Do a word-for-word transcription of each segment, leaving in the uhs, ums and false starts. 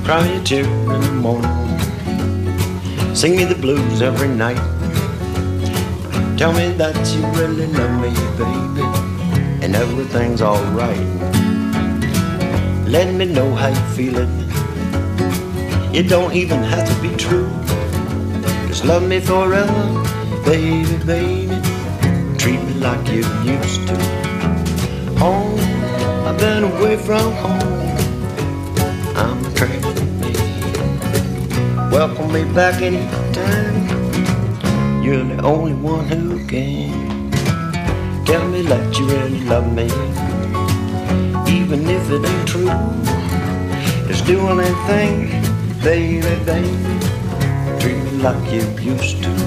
cry me a tear in the morning, sing me the blues every night. Tell me that you really love me, baby, and everything's alright. Let me know how you feel it. It don't even have to be true. Just love me forever, baby, baby. Treat me like you used to. Home, I've been away from home. I'm a traveling man. Welcome me back anytime. You're the only one who can tell me that you really love me, even if it ain't true. Just do anything, baby, baby. Treat me like you used to.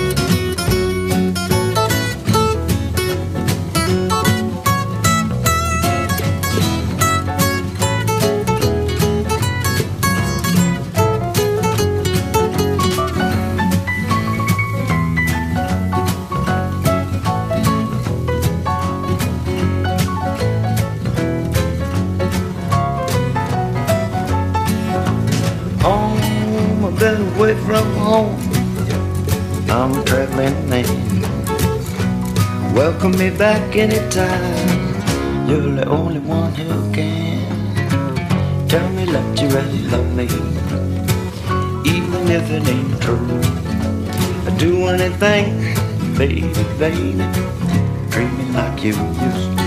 Home, I've been away from home. I'm a traveling man. Welcome me back anytime. You're the only one who can tell me that you really love me, even if it ain't true. I'd do anything, baby, baby. Treat me like you used to.